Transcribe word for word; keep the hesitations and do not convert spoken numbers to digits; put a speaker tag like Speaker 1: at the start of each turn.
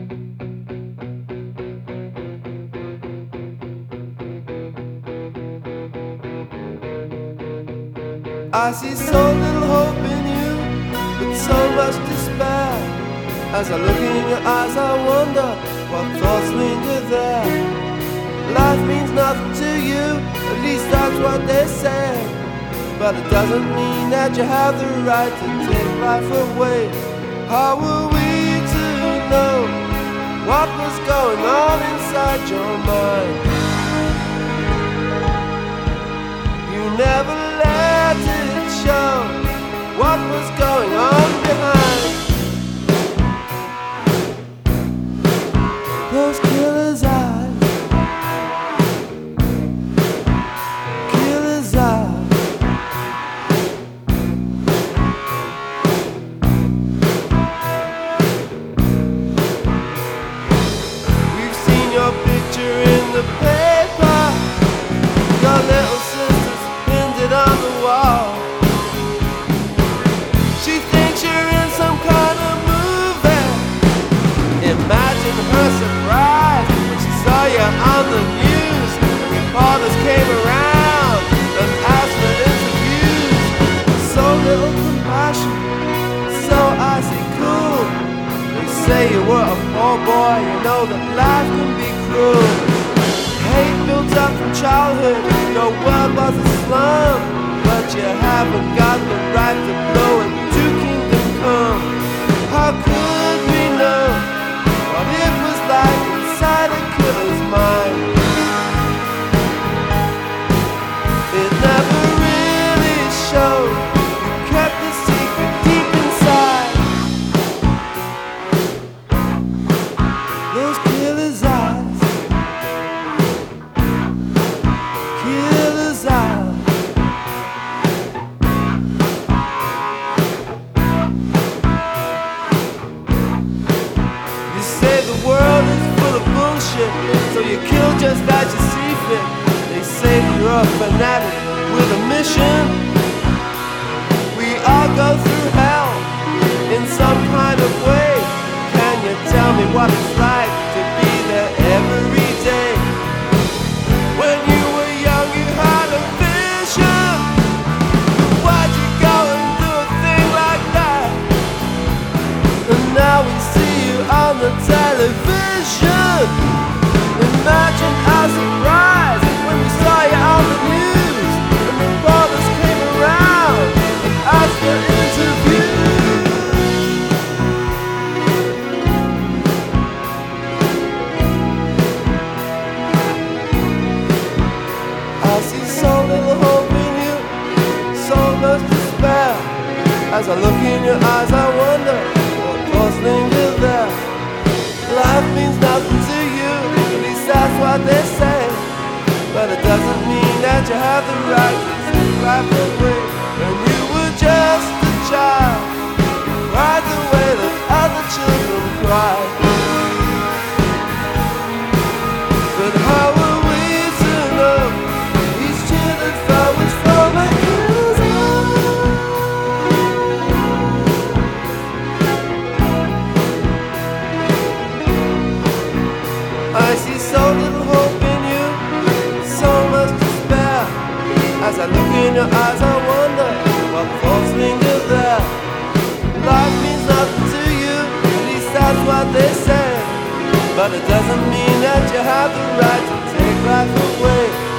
Speaker 1: I see so little hope in you, but so much despair. As I look in your eyes, I wonder what thoughts linger there. Life means nothing to you, at least that's what they say. But it doesn't mean that you have the right to take life away. How were we to know what was going on inside your mind? You never let it show what was going on behind those killer's eyes. Killer's eyes. We've seen your picture in the paper, your little sister's pinned it on the wall. She thinks you're in some kind of movie. Imagine her surprise when she saw you on the news. Reporters came around and asked for interviews. So little compassion, so icy cool. They say you were a poor boy, you know that life can be cruel. Hate built up from childhood, your world was a slum. But you haven't got the right to blow it to kingdom come. How could we know what it was like inside a killer's mind? It never really showed. You kept the secret deep inside those killer's eyes. Killer's eyes. You say the world is full of bullshit, so you kill just as you see fit. They say you're a fanatic with a mission. We all go through hell in some kind of way. Can you tell me what it's like to be there every day? When you were young you had a vision. Why'd you go and do a thing like that? And now we see you on the television. Imagine our surprise when we saw you on the news. And reporters came around and asked for interviews. I see so little hope in you, so much despair. As I look in your eyes I wonder what thoughts linger there. Life means nothing to you, at least that's what they say. But it doesn't mean that you have the right to take life away. When you were just a child, you cried the way that other children cry. But how were we to know each tear that fell was from a killer's eye? I see so little hope in you, so much despair. As I look in your eyes I wonder what thoughts linger there. Life means nothing to you, at least that's what they say. But it doesn't mean that you have the right to take life away.